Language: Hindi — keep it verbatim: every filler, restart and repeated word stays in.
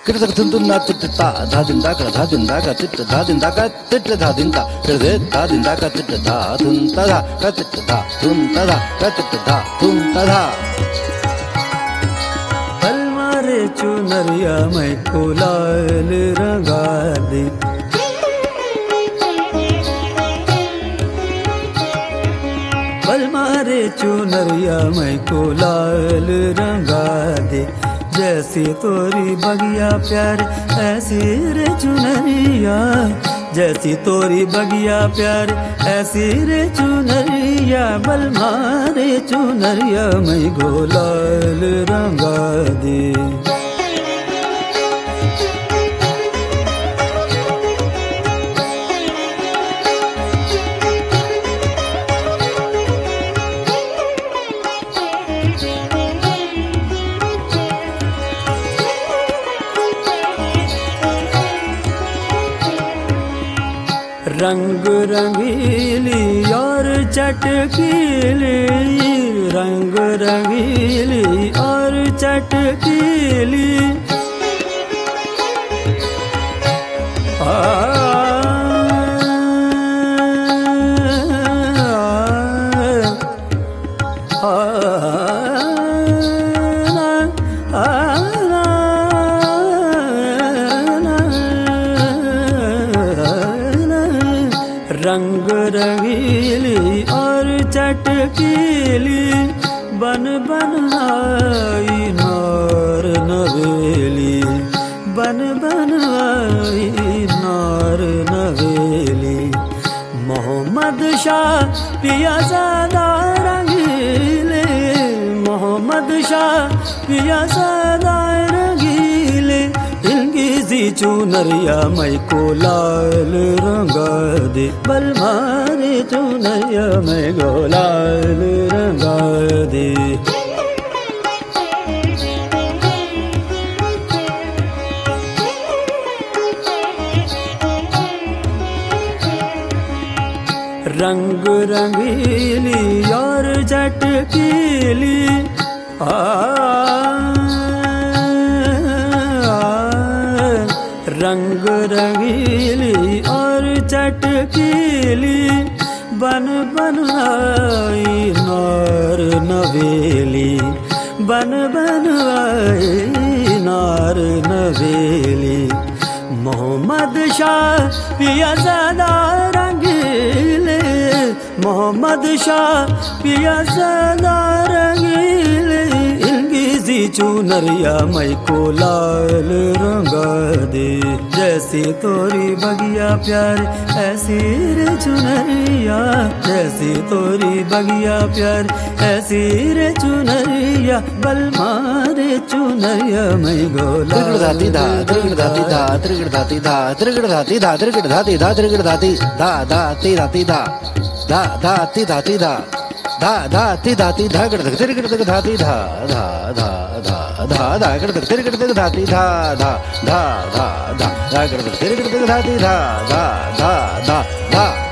Kirtak Tunduna Tita, Dadindaka, Dadindaka, Tita, Dadindaka, Tita, Dadinda, Dadindaka, Tita, Tuntada, Katita, Tuntada, Katita, Tuntada. Palmare Chunaria, my Kula, Liragadi. Palmare Chunaria, my Kula, Liragadi. जैसी तोरी बगिया प्यार ऐसी रे चुनरिया, जैसी तोरी बगिया प्यार ऐसी रे चुनरिया, बलमा रे चुनरिया मैं गोलाल रंगा दे। रंग रंगीली और चटकीली, रंग रंगीली और चटकीली, आ, आ, आ, रंग रंगीली और चटकीली, बन बन आई नार नवेली, बन बन आई नार नवेली। मोहम्मद शाह पिया ज़ादा रंगीले, मोहम्मद शाह पिया ज़ादा रंगीले, इनकी सी चुनरिया मैं को लाल रंगा दे, बलमा रे चुनरिया मैं को लाल रंगा दे। रंग रंगीली और झटकीली, आ रंग रंगीली और चटकीली, बन बन आई नार नवेली, बन बन आई नार नवेली। मोहम्मद शाह पिया ज़ादा रंगीले, मोहम्मद शाह पिया ज़ादा रंगीले, इनकी सी चुनरिया मैं को लाल रंगा दे। जैसी तोरी बगिया प्यार ऐसी रे चुनरिया, जैसी तोरी बगिया प्यार ऐसी रे चुनरिया, बलमा रे चुनरिया मैं गोला। त्रिगड़ धाती धा, त्रिगड़ धाती धा, त्रिगड़ धाती धा, त्रिगड़ धाती धा, त्रिगड़ धाती धा, त्रिगड़ धाती धा, धाती धाती धा, धा धाती धाती धा, धा धाती धाती धा, गड़ धक त्रिगड़ धक धाती धा, धा धा धा धा धा, गड़ धक त्रिगड़ धक धाती धा, धा धा धा धा, गड़ धक त्रिगड़ धक धाती धा, धा धा धा धा।